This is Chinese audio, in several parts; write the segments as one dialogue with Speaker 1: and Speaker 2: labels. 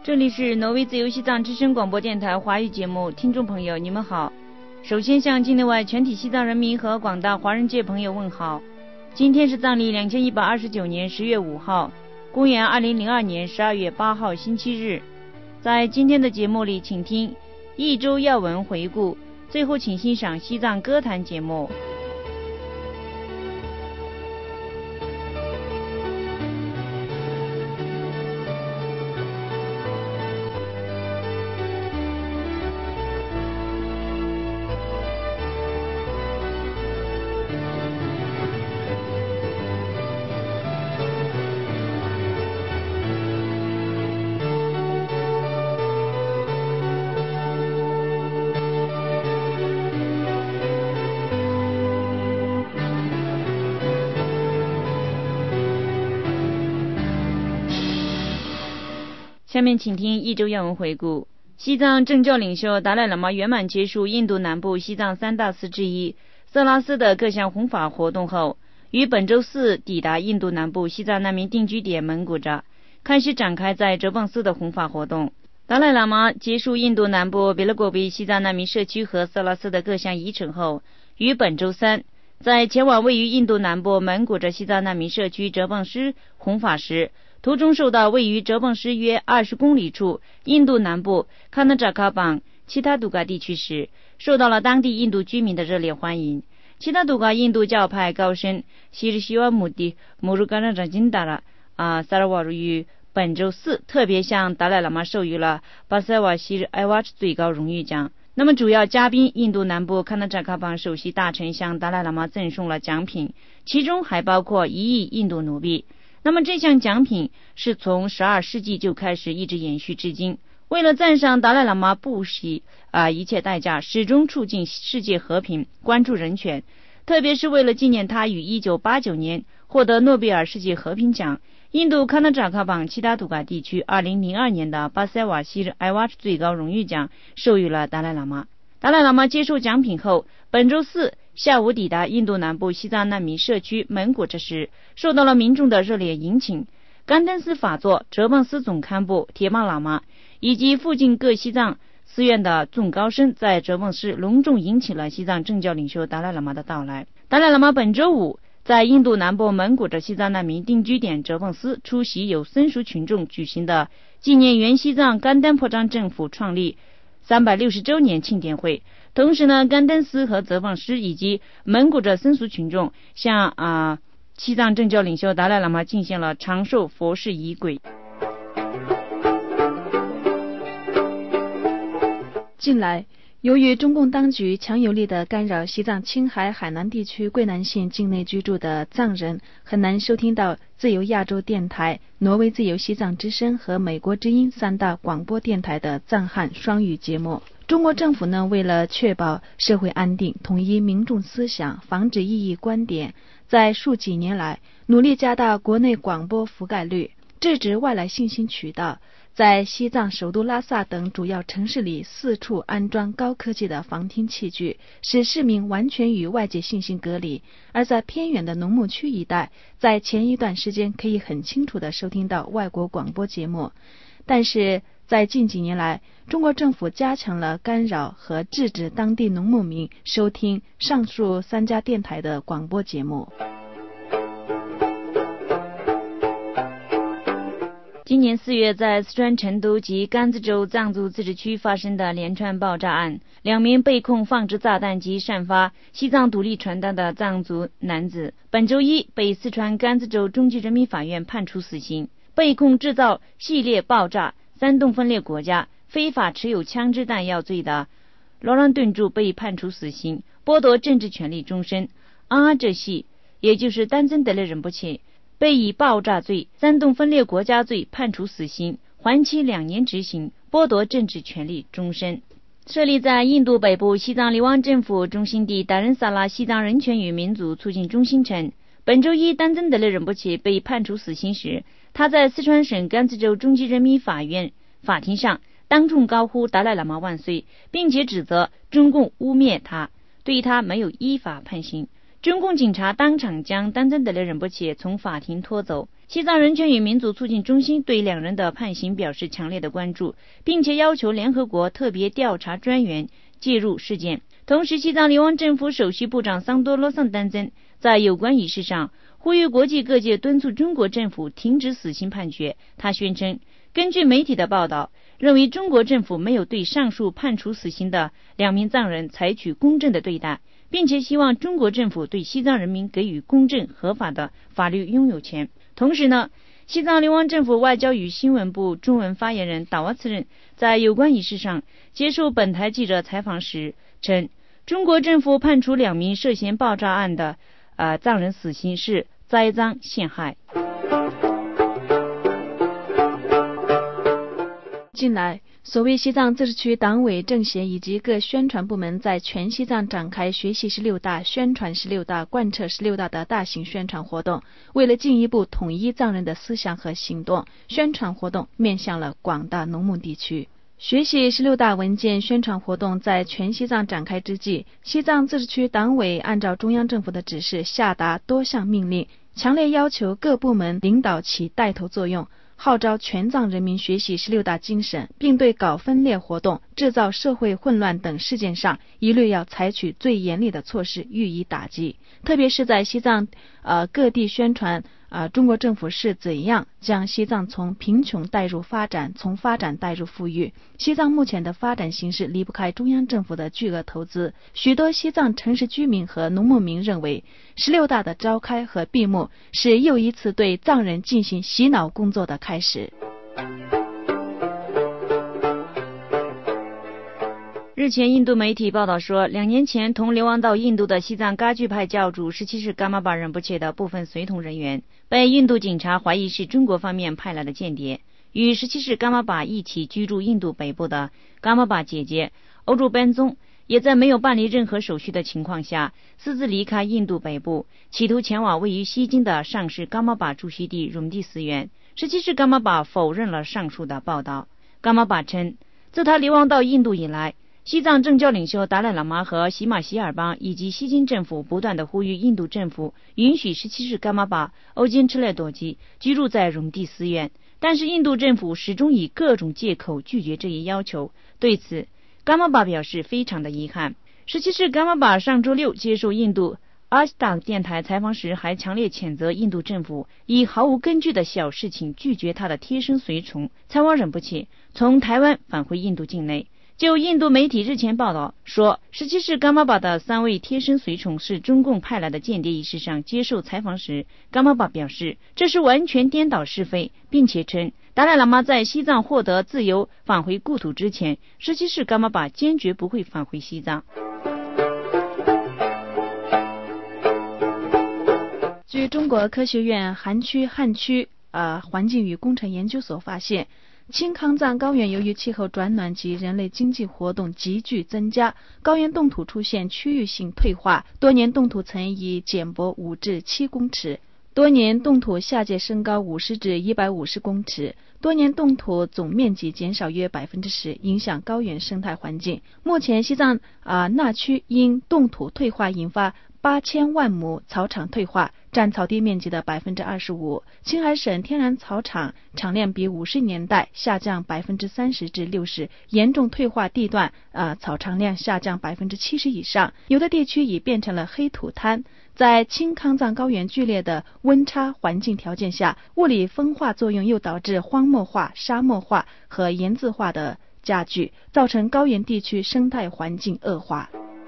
Speaker 1: 这里是挪威自由西藏之声广播电台华语节目，听众朋友你们好。首先向境内外全体西藏人民和广大华人界朋友问好。今天是藏历2129年10月5号，公元2002年12月8号星期日。在今天的节目里，请听一周要闻回顾，最后请欣赏西藏歌坛节目。下面请听一周要闻回顾。西藏政教领袖达赖喇嘛圆满结束印度南部西藏三大寺之一色拉寺的各项弘法活动后，于本周四抵达印度南部西藏难民定居点蒙古扎，开始展开在哲蚌寺的弘法活动。达赖喇嘛结束印度南部别勒果比西藏难民社区和色拉寺的各项仪程后，于本周三在前往位于印度南部蒙古扎西藏难民社区哲蚌寺弘法时，途中受到位于哲蚌寺约20公里处印度南部喀纳扎卡邦其他杜嘎地区时，受到了当地印度居民的热烈欢迎。其他杜嘎印度教派高僧西日西瓦姆蒂穆鲁嘎纳扎金达拉萨拉瓦鲁于本周四特别向达赖喇嘛授予了巴塞瓦西日埃瓦最高荣誉奖。那么主要嘉宾印度南部喀纳扎卡邦首席大臣向达赖喇嘛赠送了奖品，其中还包括1亿印度奴币。那么这项奖品是从12世纪就开始一直延续至今，为了赞赏达赖喇嘛不惜一切代价始终促进世界和平，关注人权，特别是为了纪念他于1989年获得诺贝尔世界和平奖，印度喀纳扎卡邦其他杜嘎地区2002年的巴塞瓦西日埃瓦最高荣誉奖授予了达赖喇嘛。达赖喇嘛接受奖品后，本周四下午抵达印度南部西藏难民社区蒙古扎时，受到了民众的热烈迎请。甘丹寺法座、哲蚌寺总堪布铁玛喇嘛以及附近各西藏寺院的众高僧在哲蚌寺隆重迎请了西藏政教领袖达赖喇嘛的到来。达赖喇嘛本周五在印度南部蒙古扎西藏难民定居点哲蚌寺出席由僧俗群众举行的纪念原西藏甘丹破章政府创立360周年庆典会。同时呢，甘丹寺和哲蚌寺以及蒙古扎僧俗群众向西藏政教领袖达赖喇嘛进行了长寿佛事仪轨。
Speaker 2: 近来，由于中共当局强有力地干扰西藏青海海南地区桂南县境内居住的藏人，很难收听到自由亚洲电台、挪威自由西藏之声和美国之音3大广播电台的藏汉双语节目。中国政府呢，为了确保社会安定，统一民众思想，防止异议观点，在数几年来努力加大国内广播覆盖率，制止外来信息渠道，在西藏首都拉萨等主要城市里四处安装高科技的防听器具，使市民完全与外界信息隔离。而在偏远的农牧区一带，在前一段时间可以很清楚地收听到外国广播节目。但是在近几年来，中国政府加强了干扰和制止当地农牧民收听上述3家电台的广播节目。
Speaker 1: 今年4月，在四川成都及甘孜州藏族自治区发生的连串爆炸案，2名被控放置炸弹及散发西藏独立传单的藏族男子，本周一被四川甘孜州中级人民法院判处死刑。被控制造系列爆炸、煽动分裂国家、非法持有枪支弹药罪的罗朗顿柱被判处死刑，剥夺政治权利终身。阿哲系，也就是丹增德勒仁波切，被以爆炸罪、煽动分裂国家罪判处死刑，缓期2年执行，剥夺政治权利终身。设立在印度北部西藏流亡政府中心地达仁萨拉西藏人权与民族促进中心称，本周一丹增德勒仁波切被判处死刑时，他在四川省甘孜州中级人民法院法庭上当众高呼达赖喇嘛万岁，并且指责中共污蔑他，对他没有依法判刑。 中共警察当场将丹增德勒仁波切从法庭拖走。西藏人权与民族促进中心对两人的判刑表示强烈的关注，并且要求联合国特别调查专员介入事件。同时，西藏流亡政府首席部长桑多罗桑丹增在有关仪式上呼吁国际各界敦促中国政府停止死刑判决。他宣称，根据媒体的报道，认为中国政府没有对上述判处死刑的2名藏人采取公正的对待，并且希望中国政府对西藏人民给予公正合法的法律拥有权。同时呢，西藏流亡政府外交与新闻部中文发言人达瓦次仁在有关仪式上接受本台记者采访时称，中国政府判处2名涉嫌爆炸案的藏人死刑是栽赃陷害。
Speaker 2: 近来，所谓西藏自治区党委政协以及各宣传部门在全西藏展开学习16大、宣传16大、贯彻16大的大型宣传活动。为了进一步统一藏人的思想和行动，宣传活动面向了广大农牧地区。学习16大文件宣传活动在全西藏展开之际，西藏自治区党委按照中央政府的指示下达多项命令，强烈要求各部门领导起带头作用，号召全藏人民学习16大精神，并对搞分裂活动、制造社会混乱等事件上一律要采取最严厉的措施予以打击。特别是在西藏各地宣传中国政府是怎样将西藏从贫穷带入发展，从发展带入富裕。西藏目前的发展形势离不开中央政府的巨额投资。许多西藏城市居民和农牧民认为，16大的召开和闭幕是又一次对藏人进行洗脑工作的开始。
Speaker 1: 日前，印度媒体报道说，2年前同流亡到印度的西藏噶举派教主17世噶玛巴仁波切的部分随同人员被印度警察怀疑是中国方面派来的间谍。与17世噶玛巴一起居住印度北部的噶玛巴姐姐欧柱班宗也在没有办理任何手续的情况下私自离开印度北部，企图前往位于西京的上师噶玛巴住锡地荣地寺院。17世噶玛巴否认了上述的报道。噶玛巴称，自他流亡到印度以来，西藏政教领袖达赖喇嘛和喜马希尔邦以及西京政府不断地呼吁印度政府允许17世噶玛巴欧坚赤勒朵吉居住在荣地寺院，但是印度政府始终以各种借口拒绝这一要求。对此，噶玛巴表示非常的遗憾。17世噶玛巴上周六接受印度阿斯达电台采访时，还强烈谴责印度政府以毫无根据的小事情拒绝他的贴身随从参瓦仁波切从台湾返回印度境内。就印度媒体日前报道说，17世噶玛巴的3位贴身随从是中共派来的间谍一事上接受采访时，噶玛巴表示这是完全颠倒是非，并且称达赖喇嘛在西藏获得自由返回故土之前，17世噶玛巴坚决不会返回西藏。
Speaker 2: 据中国科学院汉区环境与工程研究所发现，青康藏高原由于气候转暖及人类经济活动急剧增加，高原冻土出现区域性退化，多年冻土层已减薄5至7公尺，多年冻土下界升高50至150公尺，多年冻土总面积减少约 10%， 影响高原生态环境。目前西藏那区因冻土退化引发8000万亩草场退化，占草地面积的 25%。 青海省天然草场产量比50年代下降 30%至60%， 严重退化地段草场量下降 70% 以上，有的地区已变成了黑土滩。在青康藏高原剧烈的温差环境条件下，物理风化作用又导致荒漠化、沙漠化和盐渍化的加剧，造成高原地区生态环境恶化。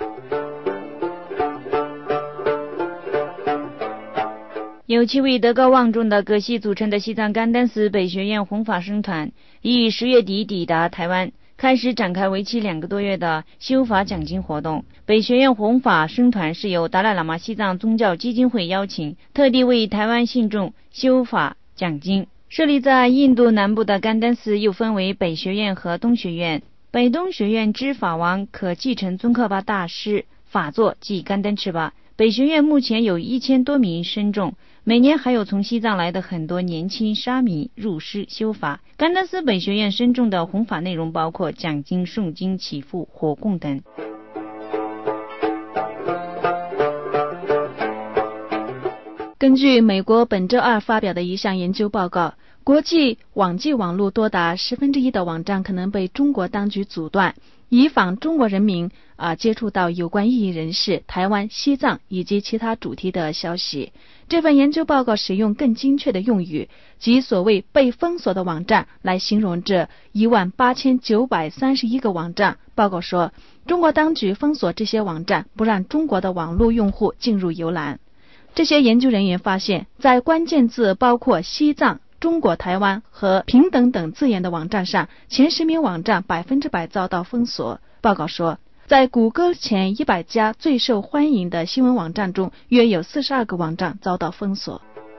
Speaker 1: 由7位德高望重的葛西组成的西藏甘丹寺北学院弘法僧团已于10月底抵达台湾，开始展开为期2个多月的修法讲经活动。北学院弘法僧团是由达赖喇嘛西藏宗教基金会邀请，特地为台湾信众修法讲经。设立在印度南部的甘丹寺又分为北学院和东学院。北东学院之法王可继承宗喀巴大师法座即甘丹赤巴。北学院目前有1000多名僧众，每年还有从西藏来的很多年轻沙弥入师修法。甘丹寺北学院僧众的弘法内容包括讲经、诵经、祈福、火供等。
Speaker 2: 根据美国本周二发表的一项研究报告，国际网际网络多达1/10的网站可能被中国当局阻断，以防中国人民接触到有关异议人士、台湾、西藏以及其他主题的消息。这份研究报告使用更精确的用语，即所谓被封锁的网站来形容这18931个网站。报告说，中国当局封锁这些网站，不让中国的网络用户进入游览。这些研究人员发现，在关键字包括西藏、中国台湾和平等等字眼的网站上，前10名网站100%遭到封锁。报告说，在谷歌前100家最受欢迎的新闻网站中，约有42个网站遭到封锁。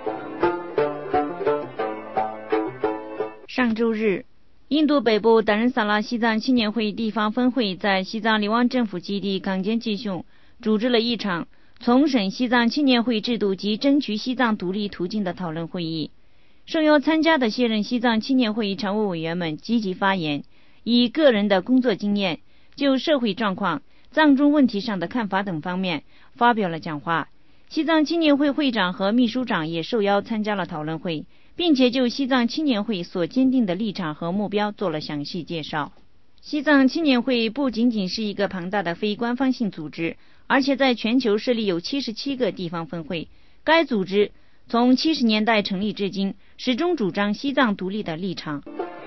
Speaker 1: 上周日，印度北部达仁萨拉西藏青年会地方分会在西藏流亡政府基地冈坚吉雄组织了一场重审西藏青年会制度及争取西藏独立途径的讨论会议。受邀参加的现任西藏青年会常务委员们积极发言，以个人的工作经验、就社会状况、藏中问题上的看法等方面发表了讲话。西藏青年会会长和秘书长也受邀参加了讨论会，并且就西藏青年会所坚定的立场和目标做了详细介绍。西藏青年会不仅仅是一个庞大的非官方性组织，而且在全球设立有77个地方分会。该组织从70年代成立至今，始终主张西藏独立的立场。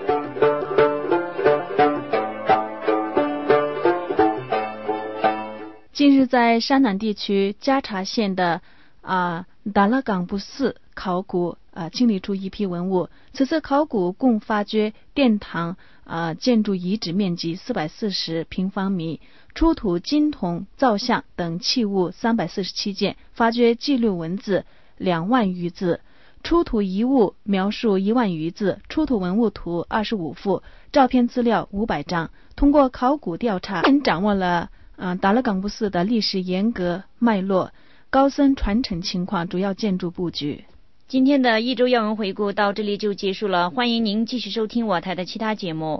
Speaker 2: 近日在山南地区加查县的达拉岗布寺考古清理出一批文物。此次考古共发掘殿堂建筑遗址面积440平方米，出土金铜造像等器物347件，发掘记录文字2万余字，出土遗物描述1万余字，出土文物图25幅，照片资料500张。通过考古调查，掌握了达拉岗布寺的历史沿革脉络、高僧传承情况、主要建筑布局。
Speaker 1: 今天的一周要闻回顾到这里就结束了，欢迎您继续收听我台的其他节目。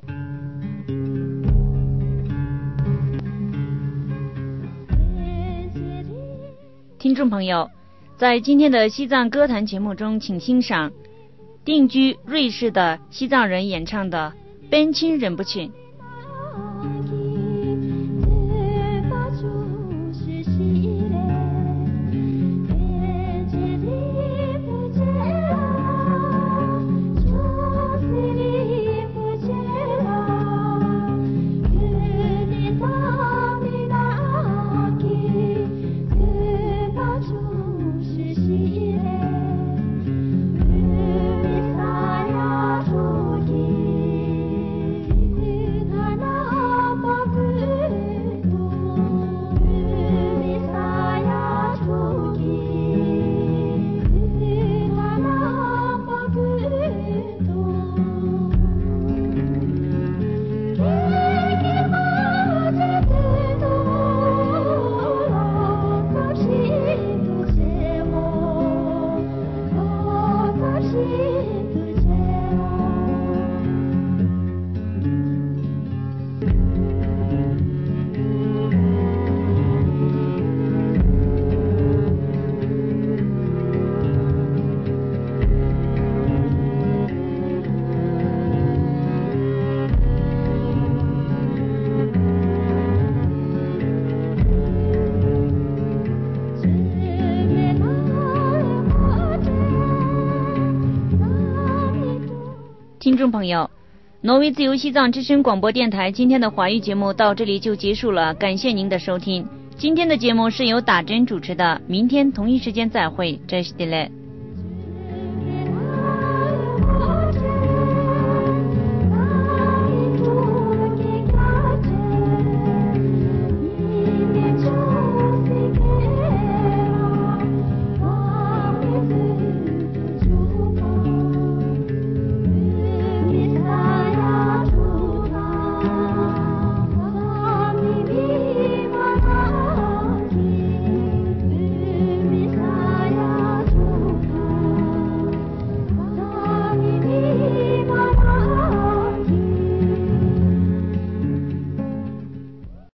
Speaker 1: 听众朋友，在今天的西藏歌坛节目中，请欣赏定居瑞士的西藏人演唱的《边亲人不亲》。听众朋友，挪威自由西藏之声广播电台今天的华语节目到这里就结束了，感谢您的收听。今天的节目是由打针主持的，明天同一时间再会，这是的嘞。